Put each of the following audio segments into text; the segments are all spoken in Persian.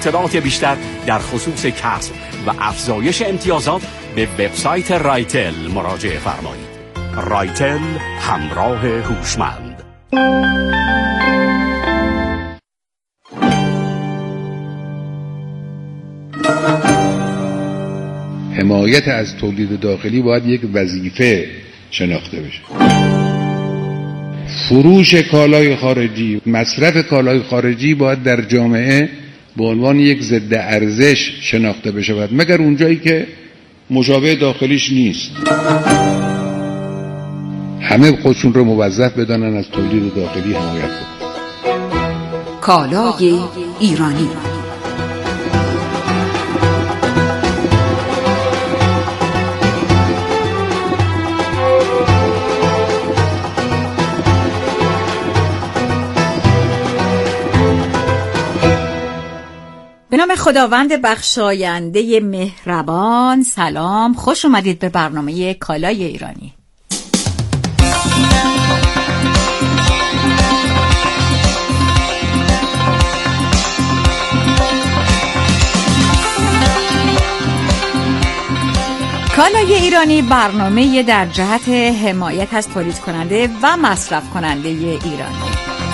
اطلاعات بیشتر در خصوص کسب و افزایش امتیازات به وبسایت رایتل مراجعه فرمایید. رایتل، همراه هوشمند. حمایت از تولید داخلی باید یک وظیفه شناخته بشه. فروش کالای خارجی، مصرف کالای خارجی باید در جامعه به عنوان یک ضد ارزش شناخته بشه، مگر اونجایی که مشابه داخلیش نیست. همه خودشون رو موظف بدانن از تولید داخلی حمایت کنن. کالای ایرانی. به نام خداوند بخشاینده مهربان. سلام، خوش اومدید به برنامه کالای ایرانی. کالای ایرانی برنامه در جهت حمایت از تولید کننده و مصرف کننده ایرانی.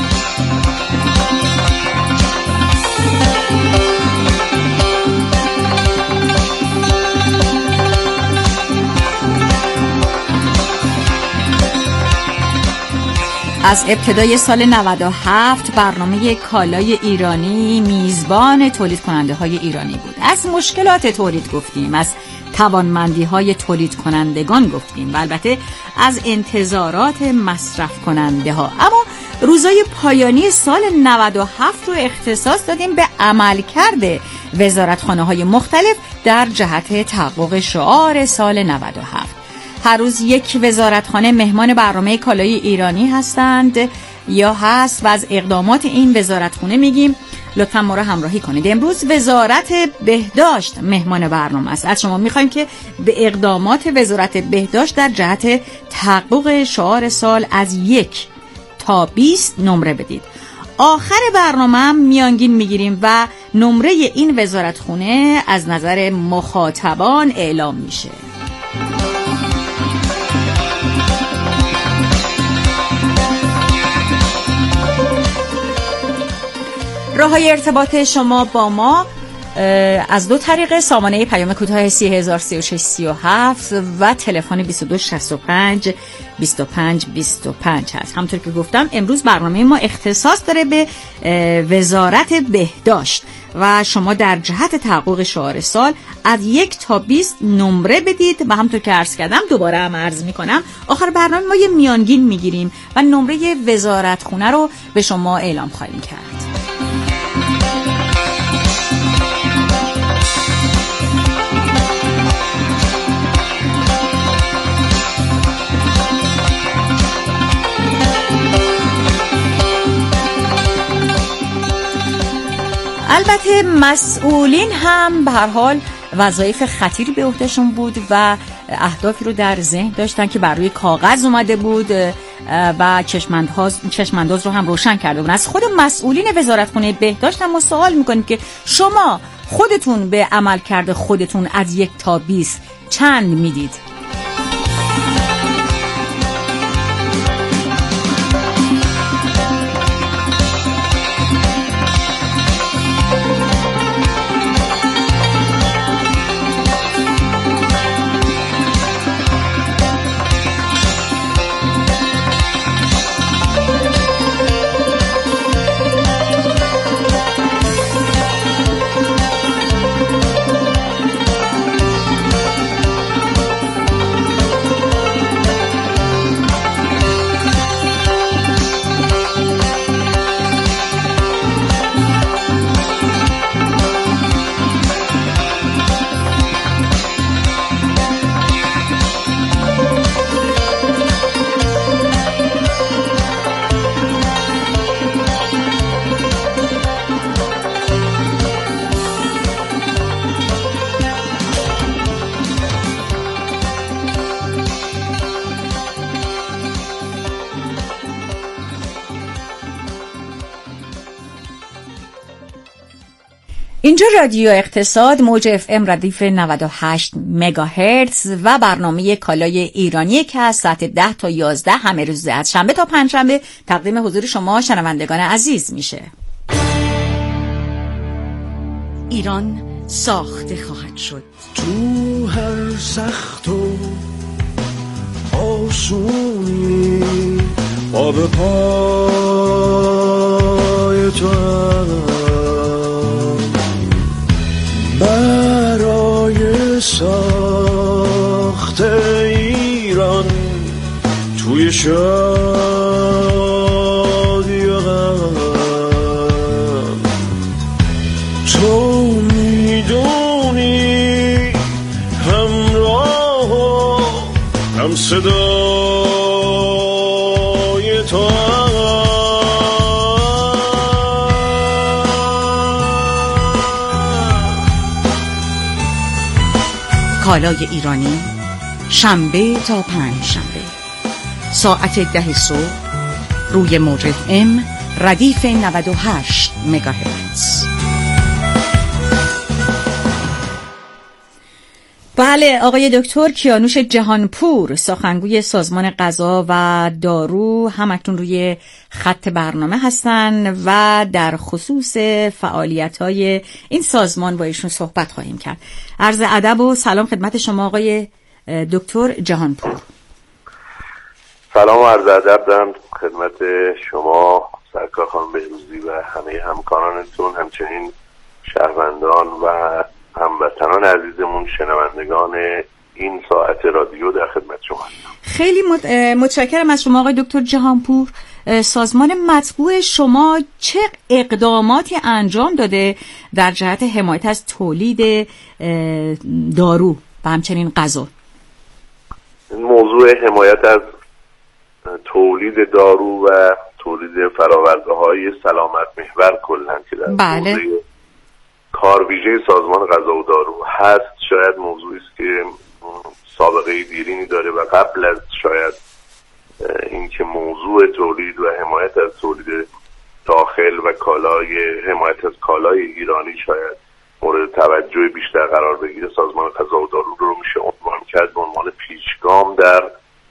از ابتدای سال 97 برنامه کالای ایرانی میزبان تولید کننده های ایرانی بود. از مشکلات تولید گفتیم، از توانمندی های تولید کنندگان گفتیم و البته از انتظارات مصرف کننده ها. اما روزای پایانی سال 97 رو اختصاص دادیم به عملکرد وزارتخانه های مختلف در جهت تحقق شعار سال 97. هر روز یک وزارتخانه مهمان برنامه کالای ایرانی هستند یا هست و از اقدامات این وزارتخانه میگیم. لطفا ما رو همراهی کنید. امروز وزارت بهداشت مهمان برنامه است. از شما میخوایم که به اقدامات وزارت بهداشت در جهت تحقق شعار سال از 1 تا 20 نمره بدید. آخر برنامه هم میانگین میگیریم و نمره این وزارتخانه از نظر مخاطبان اعلام میشه. راه‌های ارتباط شما با ما از دو طریق: سامانه پیام کوتاه 303637 و تلفن 2265 25 25 هست. همونطور که گفتم امروز برنامه ما اختصاص داره به وزارت بهداشت و شما در جهت تحقق شعار سال از 1 تا 20 نمره بدید و همونطور که عرض کردم دوباره هم عرض میکنم آخر برنامه ما یه میانگین میگیریم و نمره وزارتخونه رو به شما اعلام خواهیم کرد. البته مسئولین هم به هر حال وظایف خطیری به عهدهشون بود و اهدافی رو در ذهن داشتن که بر روی کاغذ اومده بود و چشمانداز رو هم روشن کرده بودن. از خود مسئولین وزارتخانه بهداشت هم سوال میکنیم که شما خودتون به عملکرد خودتون از 1 تا 20 چند میدید؟ اینجا رادیو اقتصاد موج FM ردیف 98 مگاهرتز و برنامه کالای ایرانی که از ساعت 10 تا 11 همه روز از شنبه تا پنجشنبه تقدیم حضور شما شنوندگان عزیز میشه. ایران ساخته خواهد شد. تو هر سخت و آسونی پا به پای تو برای ساخت ایران توی شادی و غم تو میدونی همراه و هم صدای تو کالای ایرانی شنبه تا پنجشنبه ساعت 10 صبح روی موج FM ردیف 98 مگاهرتز. بله، آقای دکتر کیانوش جهانپور سخنگوی سازمان غذا و دارو هم اکنون روی خط برنامه هستن و در خصوص فعالیت‌های این سازمان با ایشون صحبت خواهیم کرد. عرض ادب و سلام خدمت شما آقای دکتر جهانپور. سلام و عرض ادب دارم خدمت شما سرکار خانم بهروزی و همه همکارانتون، همچنین شهروندان و هموطنان عزیزمون شنوندگان این ساعت رادیو در خدمت شما هستم. خیلی متشکرم از شما آقای دکتر جهانپور. سازمان مطبوع شما چه اقداماتی انجام داده در جهت حمایت از تولید دارو و همچنین غذا؟ موضوع حمایت از تولید دارو و تولید فرآورده‌های سلامت محور کلاً که در بله. کارویژه سازمان غذا و دارو هست، شاید موضوعی است که سابقه دیرینی داره و قبل از شاید اینکه موضوع تولید و حمایت از تولید داخل و حمایت از کالای ایرانی شاید مورد توجه بیشتر قرار بگیره، سازمان غذا و دارو رو میشه عنوان کرد به عنوان پیشگام در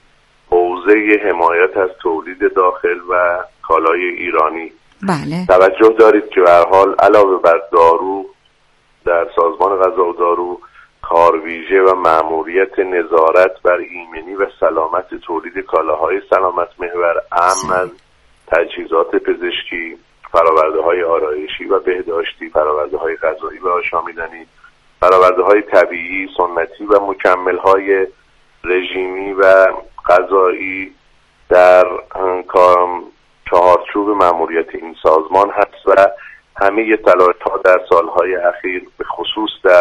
حوزه حمایت از تولید داخل و کالای ایرانی. بله. توجه دارید که به هر حال علاوه بر دارو در سازمان غذا و دارو کارویژه و مأموریت نظارت بر ایمنی و سلامت تولید کالاهای سلامت محور اهم از تجهیزات پزشکی، فرآورده‌های آرایشی و بهداشتی، فرآورده‌های غذایی و آشامیدنی، فرآورده‌های طبیعی، سنتی و مکمل‌های رژیمی و غذایی در چهارچوب مأموریت این سازمان هست و همه تلاش‌ها در سالهای اخیر به خصوص در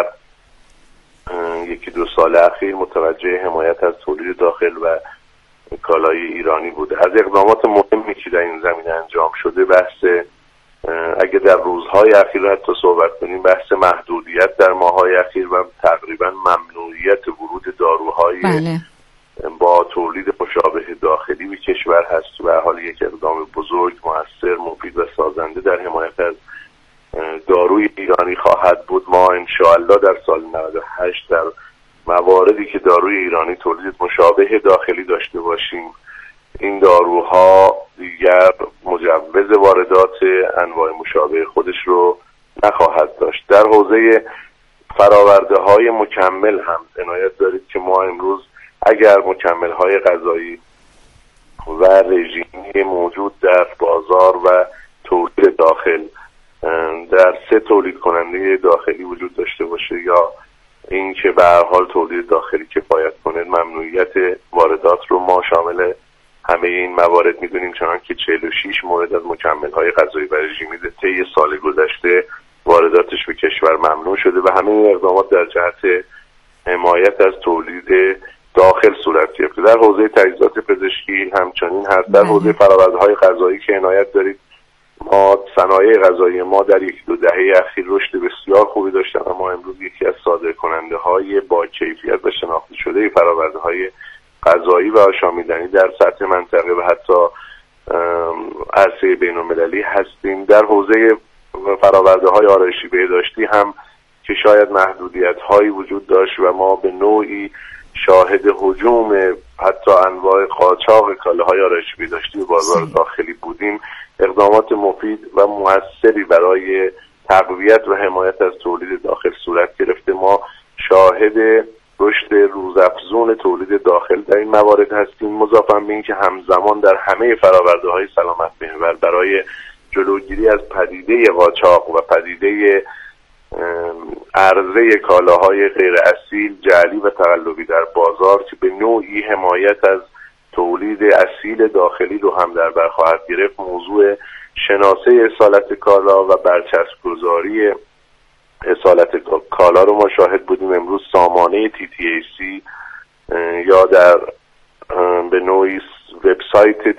یکی دو سال اخیر متوجه حمایت از تولید داخل و کالای ایرانی بوده. از اقدامات مهمی که در این زمینه انجام شده بحث، اگه در روزهای اخیر حتی صحبت کنیم، بحث محدودیت در ماه‌های اخیر و تقریبا ممنوعیت ورود داروهای بله. با تولید مشابه داخلی به کشور هست و حال یک اقدام بزرگ، مؤثر، مفید و سازنده در حمایت از داروی ایرانی خواهد بود. ما انشاءالله در سال 98 در مواردی که داروی ایرانی تولید مشابه داخلی داشته باشیم، این داروها دیگر مجوز واردات انواع مشابه خودش رو نخواهد داشت. در حوزه فرآورده‌های مکمل هم عنایت دارید که ما امروز اگر مکمل‌های غذایی و رژیمی موجود در بازار و تولید داخل در 3 تولید کننده داخلی وجود داشته باشه یا این که به هر حال تولید داخلی کفایت کنه، ممنوعیت واردات رو ما شامل همه این موارد میدونیم، چنان که 46 مورد از مکمل‌های غذایی و رژیمی طی سال گذشته وارداتش به کشور ممنوع شده و همه این اقدامات در جهت حمایت از تولید داخل صورت گرفته. در حوزه تجهیزات پزشکی همچنین هست. در حوزه فرآورده‌های غذایی که عنایت دارید، ما صنایع غذایی ما در 1-2 دهه اخیر رشد بسیار خوبی داشتن و ما امروز یکی از صادرکننده‌های با کیفیت و شناخته شده فرآورده‌های غذایی و آشامیدنی در سطح منطقه و حتی عرصه بین‌المللی هستیم. در حوزه فراورده های آرایشی بهداشتی هم که شاید محدودیت هایی وجود داشت و ما به نوعی شاهد هجوم حتی انواع قاچاق کالاهای آرایشی بهداشتی به بازار داخلی بودیم، اقدامات مفید و موثری برای تقویت و حمایت از تولید داخل صورت گرفته. ما شاهد رشد روزافزون تولید داخل در این موارد هستیم، مضافاً به اینکه همزمان در همه فرآورده‌های سلامت محور برای جلوگیری از پدیده قاچاق و پدیده عرضه کالاهای غیر اصیل، جعلی و تقلبی در بازار که به نوعی حمایت از تولید اصیل داخلی رو هم در بر خواهد گرفت، موضوع شناسه اصالت کالا و برچسب گذاری اصالت کالا رو ما شاهد بودیم. امروز سامانه TTAC یا در به نوعی وبسایت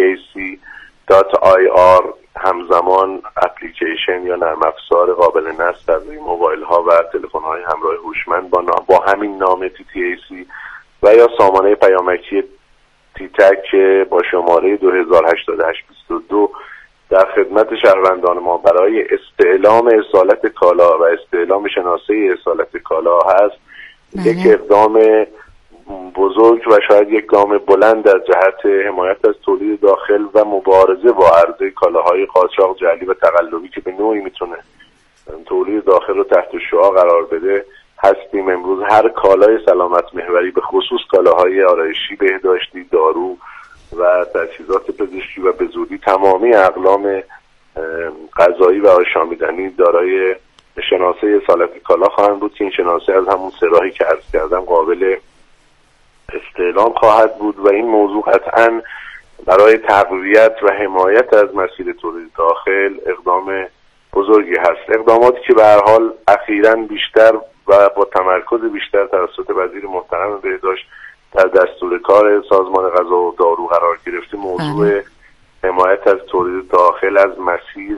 TTAC.ir همزمان اپلیکیشن یا نرم افزار قابل نصب در روی موبایل ها و تلفن های همراه هوشمند با همین نام TTAC و یا سامانه پیامکی تیتک با شماره 208822 در خدمت شهروندان ما برای استعلام اصالت کالا و استعلام شناسه اصالت کالا هست. یک اقدام بزرگ و شاید یک گام بلند در جهت حمایت از تولید داخل و مبارزه با عرضه کالاهای قاچاق، جعلی و تقلبی که به نوعی میتونه تولید داخل رو تحت شعاع قرار بده هستیم. امروز هر کالای سلامت محوری به خصوص کالاهای آرایشی بهداشتی، دارو و تجهیزات پزشکی و به زودی تمامی اقلام غذایی و آشامیدنی دارای شناسه اصالت کالا خواهند بود که این شناسه از همون سراحی که عرض کردم قابل استعلام خواهد بود و این موضوع قطعاً برای تقویت و حمایت از مسیر تولید داخل اقدام بزرگی هست. اقداماتی که به هر حال اخیراً بیشتر و با تمرکز بیشتر توسط وزیر محترم بهداشت در دستور کار سازمان غذا و دارو قرار گرفته، موضوع حمایت از تولید داخل از مسیر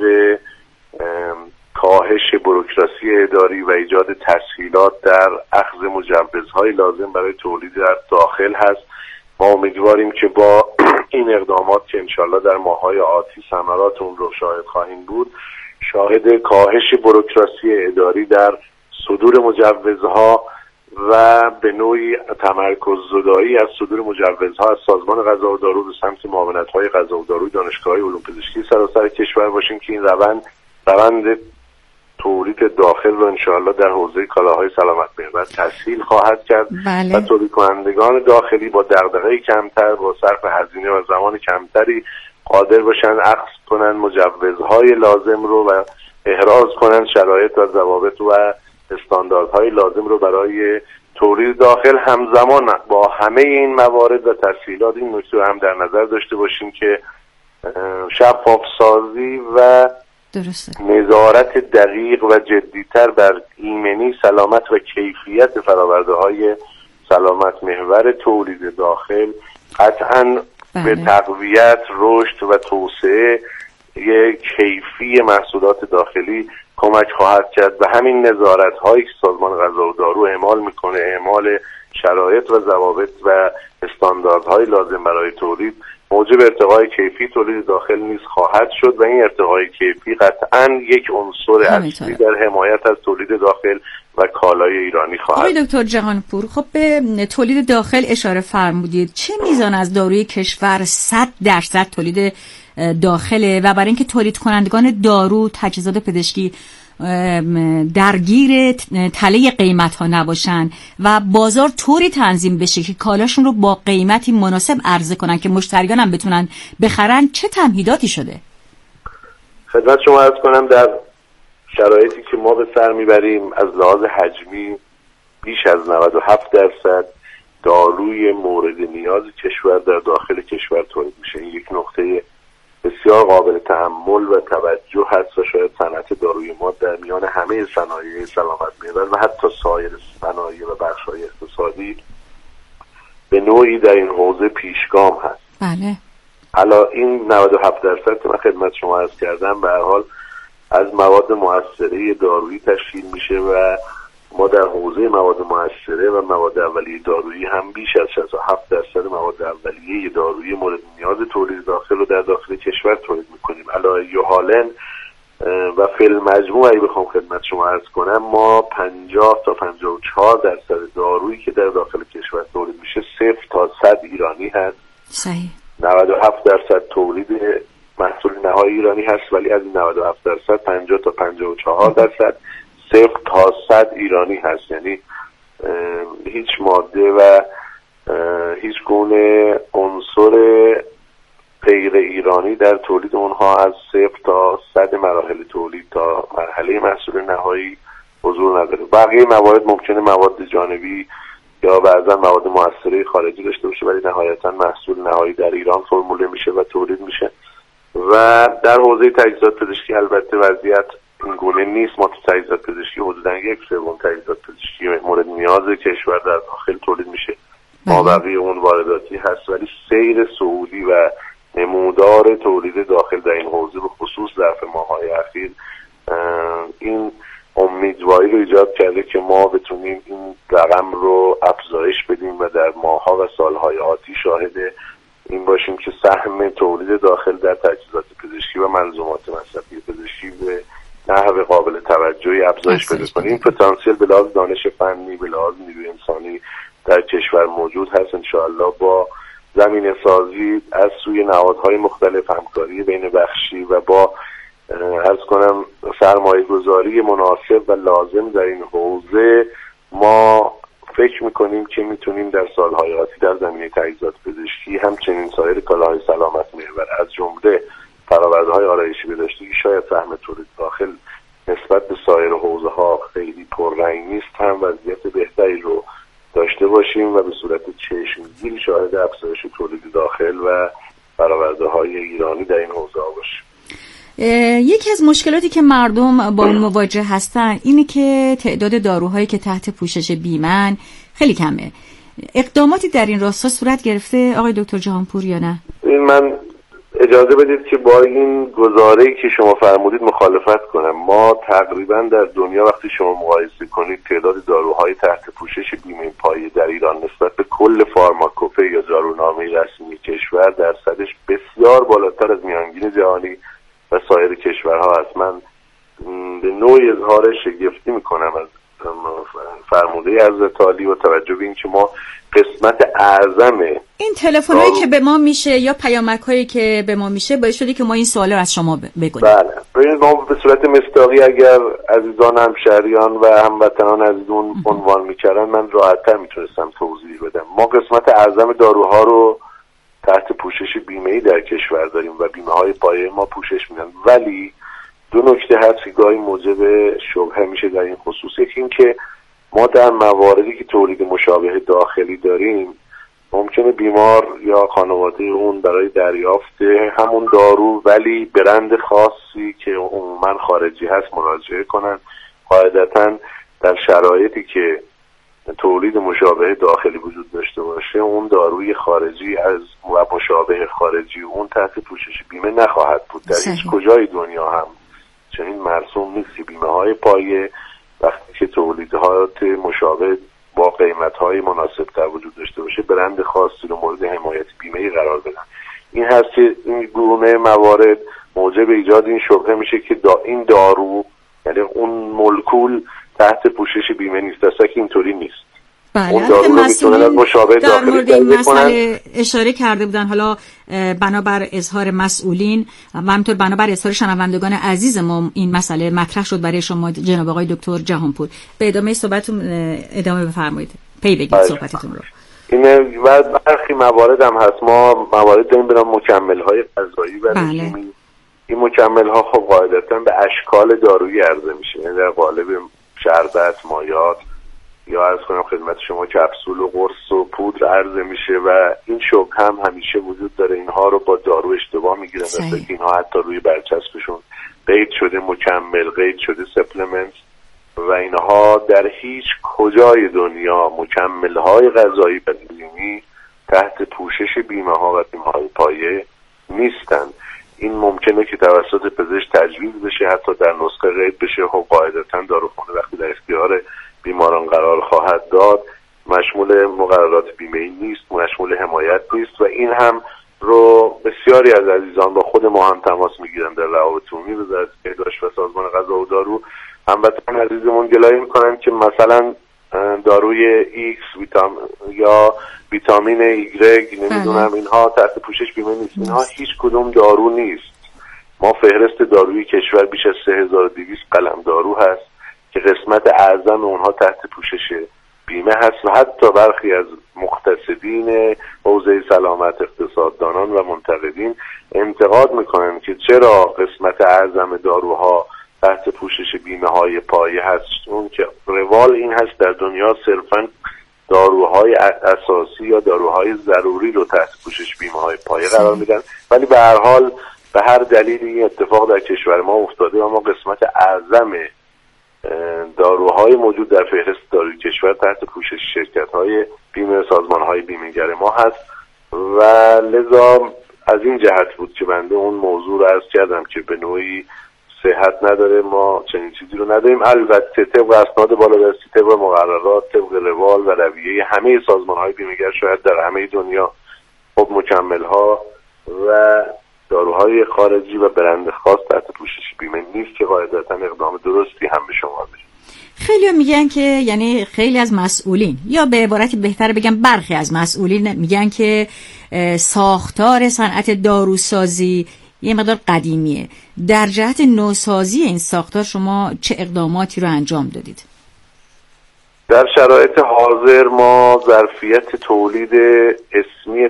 کاهش بوروکراسی اداری و ایجاد تسهیلات در اخذ مجوزهای لازم برای تولید در داخل هست. ما امیدواریم که با این اقدامات که انشالله در ماه‌های آتی ثمرات اون رو شاهد خواهیم بود، شاهد کاهش بوروکراسی اداری در صدور مجوزها و به نوعی تمرکز زدایی از صدور مجوزها از سازمان غذا و دارو به سمت معاونت‌های غذا و داروی دانشگاه‌های علوم پزشکی سراسر کشور باشیم که این روند تولید داخل رو انشاءالله در حوزه کالاهای سلامت محور تسهیل خواهد کرد و تولید کنندگان داخلی با دغدغه کمتر، با صرف هزینه و زمان کمتری قادر باشن اخذ کنن مجوزهای لازم رو و احراز کنن شرایط و ضوابط و استانداردهای لازم رو برای تولید داخل. همزمان با همه این موارد و تسهیلات این نکته هم در نظر داشته باشیم که شفاف سازی و نظارت دقیق و جدیتر بر ایمنی، سلامت و کیفیت فرآورده‌های سلامت محور تولید داخل قطعاً به تقویت، رشد و توسعه کیفی محصولات داخلی کمک خواهد کرد و همین نظارت هایی که سازمان غذا و دارو اعمال میکنه، اعمال شرایط و ضوابط و استانداردهای لازم برای تولید، موجب ارتقای کیفی تولید داخل نیز خواهد شد و این ارتقای کیفی قطعاً یک عنصر اصلی در حمایت از تولید داخل و کالای ایرانی خواهد. آقای دکتر جهانپور، خب به تولید داخل اشاره فرمودید. چه میزان از داروی کشور 100% تولید داخله و برای اینکه تولید کنندگان دارو، تجهیزات پزشکی درگیر تله قیمت ها نباشن و بازار طوری تنظیم بشه که کالاشون رو با قیمتی مناسب عرضه کنن که مشتریان هم بتونن بخرن، چه تمهیداتی شده؟ خدمت شما عرض کنم در شرایطی که ما به سر میبریم از لحاظ حجمی بیش از 97% داروی مورد نیاز کشور در داخل کشور تولید میشه. این یک نقطه بسیار قابل تأمل و توجه هست و شاید صنعت داروی ما در میان همه صنایع سلامت محور و حتی سایر صنایع و بخش‌های اقتصادی به نوعی در این حوزه پیشگام هست. بله. حالا این 97% که من خدمت شما عرض کردم به هر حال از مواد مؤثره دارویی تشکیل میشه و ما در حوزه مواد مؤثره و مواد اولیه دارویی هم بیش از 67% مواد اولیه دارویی مورد نیاز تولید داخل رو در داخل کشور تولید میکنیم. علاوه یوهالن و فی المجموع اگه بخوام خدمت شما عرض کنم، ما 50 تا 54% دارویی که در داخل کشور تولید میشه 0 تا 100 ایرانی هست. صحیح. 97% تولید محصول نهایی ایرانی هست، ولی از این 97% 50 تا 54% 0 تا 100 ایرانی هست. یعنی هیچ ماده و هیچ گونه عنصر غیر ایرانی در تولید اونها از 0 تا 100 مراحل تولید تا مرحله محصول نهایی حضور نداره. بقیه موارد ممکنه مواد جانبی یا بعضا مواد مؤثره خارجی داشته باشه، ولی نهایتا محصول نهایی در ایران فرموله میشه و تولید میشه. و در حوزه تجهیزات پزشکی البته وضعیت این گونه نیست. ما تو تجهیزات پزشکی حدوداً 1/3 تجهیزات پزشکی مورد نیاز کشور در داخل تولید میشه، ما بقیه اون وارداتی هست. ولی سیر صعودی و نمودار تولید داخل در این حوزه به خصوص ظرف ماه‌های اخیر این امیدواری رو ایجاد کرده که ما بتونیم این رقم رو افزایش بدیم و در ماه‌ها و سال‌های آتی شاهد این باشیم که سهم تولید داخل در تجهیزات پزشکی و منظومات مصرفی پزشکی به نحو قابل توجهی افزایش پیدا کنه. این پتانسیل به لحاظ دانش فنی، به لحاظ نیروی انسانی در کشور موجود هست. انشاءالله با زمینه سازی از سوی نهادهای مختلف، همکاری بین بخشی و با عرض کنم سرمایه گذاری مناسب و لازم در این حوزه، ما فکر میکنیم که میتونیم در سالهای آتی در زمینه تجهیزات پزشکی همچنین سایر کالاهای سلامت محور از جمله فرآورده‌های آرایشی بداشتی شاید سهم تولید داخل نسبت به سایر حوزه ها خیلی پررنگ نیست هم وضعیت بهتری رو داشته باشیم و به صورت چشمگیری شاهد افزایش تولید داخل و فرآورده‌های ایرانی در این حوزه ها باشیم. یکی از مشکلاتی که مردم با اون مواجه هستن اینه که تعداد داروهایی که تحت پوشش بیمه‌ن خیلی کمه. اقداماتی در این راستا صورت گرفته آقای دکتر جهانپور یا نه؟ من اجازه بدید که با این گزاره‌ای که شما فرمودید مخالفت کنم. ما تقریبا در دنیا وقتی شما مقایسه کنید تعداد داروهای تحت پوشش بیمه پایه در ایران نسبت به کل فارماکوپه یا دارونامه رسمی کشور درصدش بسیار بالاتر از میانگین جهانی و سایر کشورها است. من به نوعی اظهار شگفتی میکنم از فرموده حضرت عالی و توجه به این که ما قسمت اعظم این تلفن‌هایی که به ما میشه یا پیامک‌هایی که به ما میشه باعث شده که ما این سوال رو از شما بگوییم. بله، ببینید ما به صورت مصداقی اگر عزیزان همشهریان و هموطنان از اون عنوان میکردن من راحت‌تر میتونستم توضیح بدم. ما قسمت اعظم داروها رو تحت پوشش بیمه‌ای در کشور داریم و بیمه‌های پایه ما پوشش میدن، ولی دو نکته هست که گاهی موجب شبهه میشه در این خصوص. یکی این که ما در مواردی که تولید مشابه داخلی داریم ممکنه بیمار یا خانواده اون برای دریافت همون دارو ولی برند خاصی که عموما خارجی هست مراجعه کنن. قاعدتاً در شرایطی که تولید مشابه داخلی وجود داشته باشه اون داروی خارجی از و مشابه خارجی اون تحت پوشش بیمه نخواهد بود. در هیچ کجای دنیا هم چنین مرسوم نیست. بیمه های پایه وقتی که تولیدات مشابه با قیمت های مناسب تر وجود داشته باشه برند خاصی رو مورد حمایت بیمه‌ای قرار بدن. این هست که این گونه موارد موجب ایجاد این شبهه میشه که این دارو یعنی اون مولکول تحت پوشش بیمه نیست، اصلا که اینطوری نیست. بله، مسئولین در مورد این مسئله اشاره کرده بودن. حالا بنابر اظهار مسئولین و همینطور بنابر اظهار شنوندگان عزیز ما این مسئله مطرح شد برای شما جناب آقای دکتر جهانپور. به ادامه صحبتتون ادامه بفرمایید، پی بگید صحبتتون رو. این و برخی موارد هم هست. ما موارد داریم به نام مکمل‌های غذایی و رژیمی. این مکمل‌ها خب قاعدتاً به اشکال دارویی عرضه میشه، یعنی در قالب شربت، مایات یا عرض کنم خدمت شما کپسول و قرص و پودر عرضه میشه و این شبه هم همیشه وجود داره اینها رو با دارو اشتباه میگیرن، مثل که اینها حتی روی برچسبشون قید شده مکمل، قید شده سپلمنت و اینها در هیچ کجای دنیا مکمل‌های غذایی و رژیمی تحت پوشش بیمه‌ها و بیمه‌های پایه نیستن. این ممکنه که توسط پزشک تجویز بشه، حتی در نسخه قید بشه. خب قاعدتاً داروخانه وقتی در اختیار بیماران قرار خواهد داد مشمول مقررات بیمه‌ای نیست، مشمول حمایت نیست و این هم رو به بسیاری از عزیزان با خود ما هم تماس میگیرن در روابط عمومی وزارت بهداشت و سازمان غذا و دارو. هموطنان عزیزمون گلایه میکنن که مثلا داروی X یا ویتامین ایگرگ نمیدونم اینها تحت پوشش بیمه نیست. اینها هیچ کدوم دارو نیست. ما فهرست داروی کشور بیش از 3200 قلم دارو هست که قسمت اعظم اونها تحت پوشش بیمه هست و حتی برخی از مقتصدین حوزه سلامت، اقتصاددانان و منتقدین انتقاد میکنن که چرا قسمت اعظم داروها تحت پوشش بیمه های پایه هست. اون که روال این هست در دنیا صرفاً داروهای اساسی یا داروهای ضروری رو تحت پوشش بیمه های پایه قرار میدن، ولی به هر حال به هر دلیلی این اتفاق در کشور ما افتاده و ما قسمت اعظم داروهای موجود در فهرست داروی کشور تحت پوشش شرکت‌های بیمه، سازمان‌های بیمه‌گر ما هست و لذا از این جهت بود که بنده اون موضوع رو عرض کردم که به نوعی صحت نداره، ما چنین چیزی رو نداریم. البته طبق اسناد بالادستی، طبق مقررات، طبق روال و رویه همه سازمان‌های بیمه‌گر شاید در همه دنیا خب مکمل‌ها و داروهای خارجی و برند خاص تحت پوشش بیمه نیست که قاعدتاً اقدام درستی هم به شما بشه. خیلی میگن که یعنی خیلی از مسئولین یا به عبارت بهتر بگم برخی از مسئولین میگن که ساختار صنعت داروسازی یه مقدار قدیمیه. در جهت نوسازی این ساختار شما چه اقداماتی رو انجام دادید؟ در شرایط حاضر ما ظرفیت تولید اسمی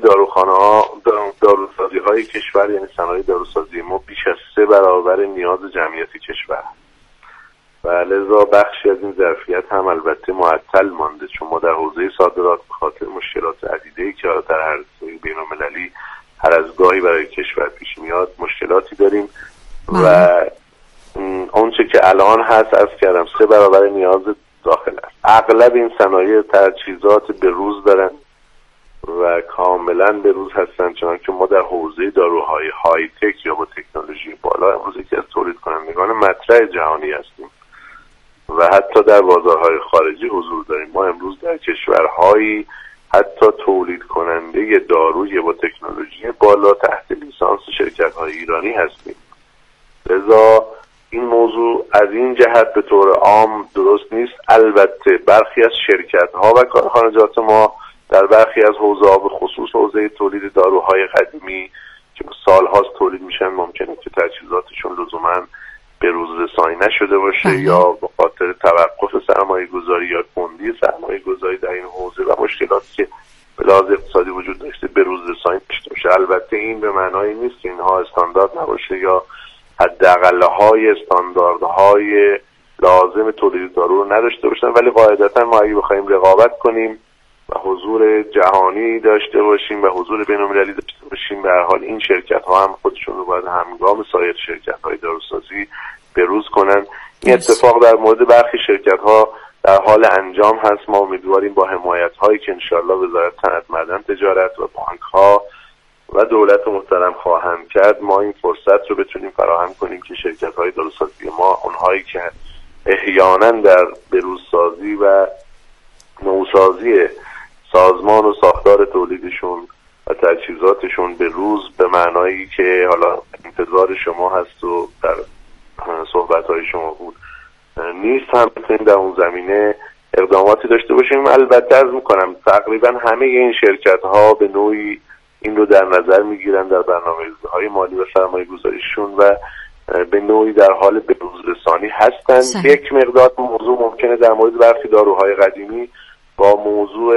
داروسازی های کشور یعنی صنایع داروسازی ما بیش از 3 برابر نیاز جمعیت کشور و لذا بخشی از این ظرفیت هم البته معطل مانده، چون ما در حوزه صادرات به خاطر مشکلات عدیده‌ای که در هر بین‌المللی هر از گاهی برای کشور پیش میاد مشکلاتی داریم و اونچه که الان هست از کردم 3 برابر نیاز داخل است. اغلب این صنایع تجهیزات به روز دارن و کاملا به روز هستن، چون که ما در حوزه داروهای های تک یا با تکنولوژی بالا امروز یکی از تولید کنندگان مطرح جهانی هستیم و حتی در بازارهای خارجی حضور داریم. ما امروز در کشورهایی حتی تولید کننده داروی با تکنولوژی بالا تحت لیسانس شرکت‌های ایرانی هستیم. لذا این موضوع از این جهت به طور عام درست نیست. البته برخی از شرکت‌ها و کارخانجات ما در برخی از حوزه‌ها به خصوص حوزه تولید داروهای قدیمی که سال‌هاست تولید میشن ممکنه که تجهیزاتشون لزوماً به روز رسانی نشده باشه یا به خاطر توقف سرمایه‌گذاری یا کندی سرمایه‌گذاری در این حوزه و مشکلاتی که به لحاظ اقتصادی وجود داشته به روز رسانی نشده باشه. البته این به معنای نیست که اینها استاندارد نباشه یا حداقل‌های استانداردهای لازم تولید دارو رو نداشته باشن، ولی قاعدتاً ما اگه بخوایم رقابت کنیم و حضور جهانی داشته باشیم و حضور بین‌المللی داشته باشیم، به هر حال این شرکت‌ها هم خودشون رو باید همگام سایر شرکت‌های داروسازی بروز کنن. این اتفاق در مورد برخی شرکت‌ها در حال انجام هست. ما امیدواریم با حمایت‌هایی که انشالله وزارت صنعت معدن تجارت و بانک‌ها و دولت محترم خواهند کرد ما این فرصت رو بتونیم فراهم کنیم که شرکت‌های داروسازی ما، اونهایی که احیانا در بروزسازی و نوسازی سازمان و ساختار تولیدشون و تجهیزاتشون به روز به معنایی که حالا انتظار شما هست و در صحبت‌های شما بود نیست، هم بتونیم در اون زمینه اقداماتی داشته باشیم. البته عرض می‌کنم تقریبا همه این شرکت‌ها به نوعی این رو در نظر میگیرن در برنامه‌های مالی و سرمایه‌گذاریشون و به نوعی در حال بروزرسانی هستن. یک مقدار موضوع ممکنه در مورد برخی داروهای قدیمی با موضوع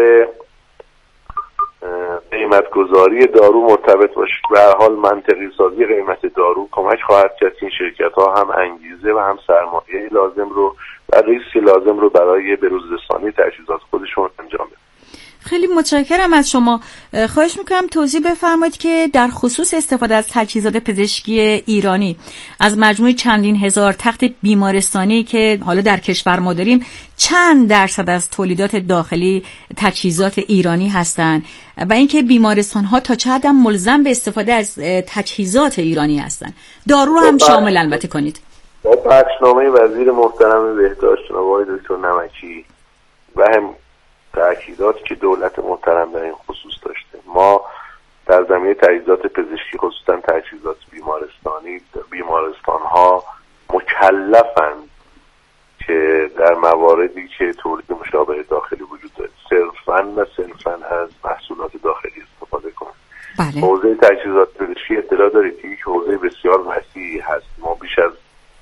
قیمت گذاری دارو مرتبط باشه. به هر حال منطقی سازی قیمت دارو کمک خواهد کرد این شرکت‌ها هم انگیزه و هم سرمایه لازم رو و ریسک لازم رو برای بروزرسانی تجهیزات خودشون انجام بدن. خیلی متشکرم از شما. خواهش میکنم توضیح بفرمایید که در خصوص استفاده از تجهیزات پزشکی ایرانی از مجموع چندین هزار تخت بیمارستانی که حالا در کشور ما داریم چند درصد از تولیدات داخلی تجهیزات ایرانی هستند و اینکه بیمارستان ها تا چه حد ملزم به استفاده از تجهیزات ایرانی هستند. دارو رو هم شامل البته کنید. با بخشنامه وزیر محترم بهداشت جناب آقای دکتر نمکی و هم تأکیداتی که دولت محترم در این خصوص داشته، ما در زمینه تجهیزات پزشکی، خصوصا تجهیزات بیمارستانی، بیمارستان‌ها مکلفند که در مواردی که تولید مشابه داخلی وجود داره صرفاً از محصولات داخلی استفاده کنند. بله. حوزه تجهیزات پزشکی اطلاع دارید که یک حوزه بسیار وسیعی هست. ما بیش از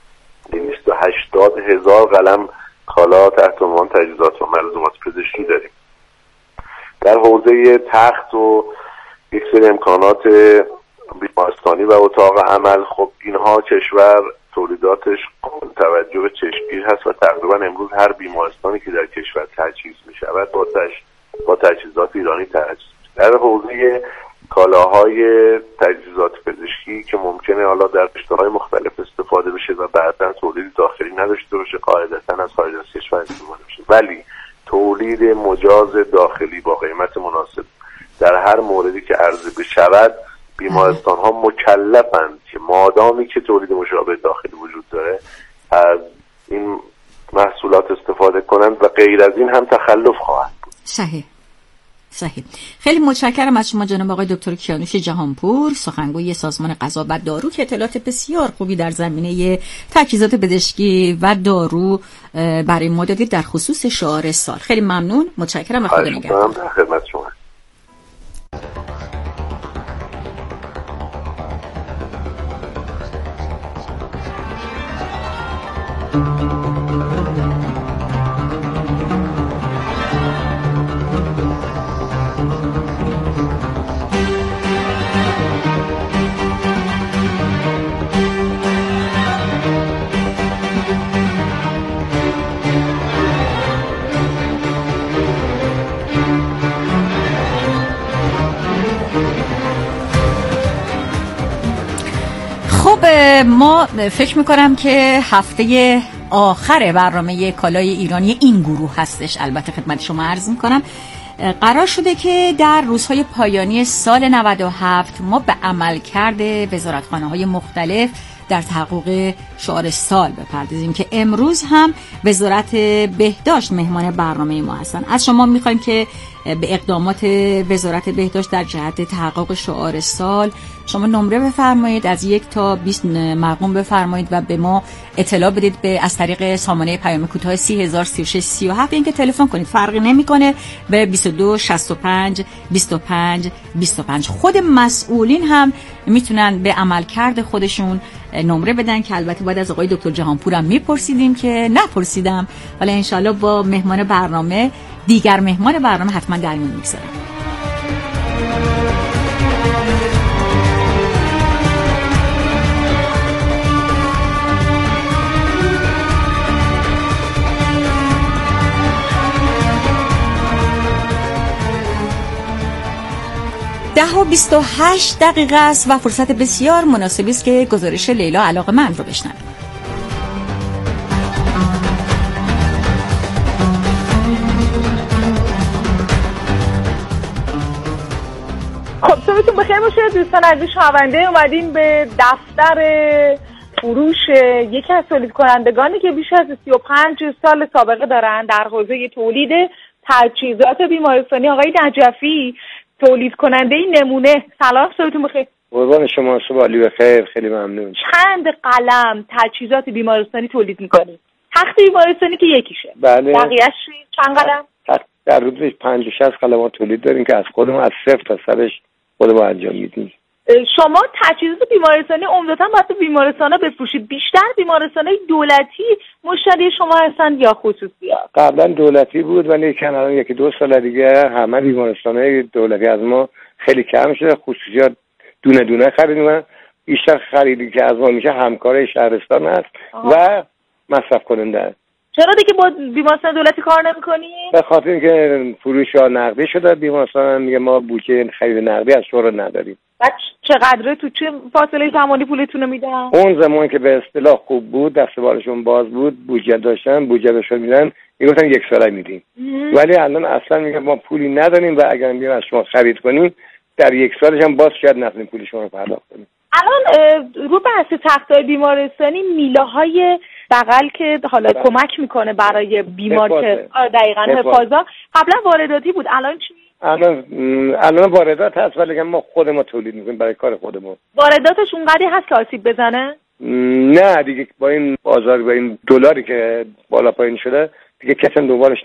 280,000 قلم کالا تحت عنوان تجهیزات و ملزومات پزشکی داریم. در حوزه تخت و یک سری امکانات بیمارستانی و اتاق عمل، خب اینها کشور تولیداتش قابل توجه به چشمگیر هست و تقریبا امروز هر بیمارستانی که در کشور تجهیز می شود با تجهیزات ایرانی تجهیز. در حوزه کالاهای تجهیزات پزشکی که ممکنه حالا در رشته‌های مختلف استفاده بشه و بعداً تولید داخلی نداشته باشه، قاعدتاً از خارج از کشور استفاده بشه، ولی تولید مجاز داخلی با قیمت مناسب در هر موردی که عرضه بشود بیمارستان‌ها مکلفند که مادامی که تولید مشابه داخلی وجود داره از این محصولات استفاده کنند و غیر از این هم تخلف خواهد بود. صحیح. خیلی متشکرم از شما جناب آقای دکتر کیانوش جهانپور، سخنگوی سازمان غذا و دارو، که اطلاعات بسیار خوبی در زمینه تجهیزات پزشکی و دارو برای ما دادید در خصوص شعار سال. خیلی ممنون، متشکرم و خدا نگهدار. در خدمت شما. ما فکر میکنم که هفته آخر برنامه کالای ایرانی این گروه هستش. البته خدمت شما عرض میکنم قرار شده که در روزهای پایانی سال 97 ما به عملکرد وزارتخانه‌های مختلف در تحقق شعار سال بپردازیم که امروز هم وزارت بهداشت مهمان برنامه ما هستن. از شما میخوایم که به اقدامات وزارت بهداشت در جهت تحقق شعار سال شما نمره بفرمایید، از 1 تا 20 مرقوم بفرمایید و به ما اطلاع بدید از طریق سامانه پیام کوتاه 303637. اینکه تلفن کنید فرقی نمیکنه، به 22 65 25 25. خود مسئولین هم میتونن به عملکرد خودشون نمره بدن که البته باید از آقای دکتر جهانپور هم میپرسیدیم که نپرسیدم، ولی انشالله با دیگر مهمان برنامه حتما در میون میگذارم. ده و 28 دقیقه است و فرصت بسیار مناسبی است که گزارش لیلا علاقه‌مند رو بشنویم. خب صبحتون بخیر باشه دوستان عزیز شنونده. اومدیم به دفتر فروش یکی از تولید کنندگانی که بیش از 35 سال سابقه دارن در حوزه تولید تجهیزات بیمارستانی، آقای نجفی، تولید کننده نمونه. سلام، صبحتون بخیر. قربان شما، صبح علی بخیر. خیلی ممنون. چند قلم تجهیزات بیمارستانی تولید میکنید؟ تخت بیمارستانی که یکیشه. بله. بقیه‌اش چند قلم؟ در حدود 50-60 قلم تولید داریم که از خودمون از صفر تا سرش خودمون انجام میدیم. شما تجهیزات بیمارستانی عمدتاً باید به بیمارستان‌ها بفروشید. بیشتر بیمارستان‌های دولتی مشتری شما هستند یا خصوصی‌ها؟ قبلا دولتی بود ولی الان 1-2 سال دیگه همه بیمارستان‌های دولتی از ما خیلی کم شده. خصوصیات دونه دونه خریدیم. بیشتر خریدی که از ما میشه همکار شهرستان هست و مصرف کننده. چرا دیگه با بیمارستان دولتی کار نمی‌کنی؟ به خاطر اینکه فروش‌ها نقدی شده. بیمارستان میگه ما بودجه خرید نقدی از شورا نداریم. بعد چقدره تو چه فاصله زمانی پولتون رو میدن؟ اون زمان که به اصطلاح خوب بود، دسته‌بالشون باز بود، بودجه داشتن میدن، میگفتن 1 ساله میدیم. ولی الان اصلا میگه ما پولی نداریم و اگر بیایم از شما خرید کنیم در 1 سالش هم باز شاید نتونیم پول شما رو پرداخت کنیم. الان رو بحث تخت‌های بیمارستانی میله‌های بغل که حالا کمک میکنه برای بیمار که دقیقاً حفاظا قبلا وارداتی بود، الان چی؟ الان واردات هست ولی ما خود ما تولید میکنیم برای کار خودمون. وارداتش اونقدری هست که آسیب بزنه؟ نه دیگه با این بازار با این دلاری که بالا پایین شده دیگه کسی دنبالش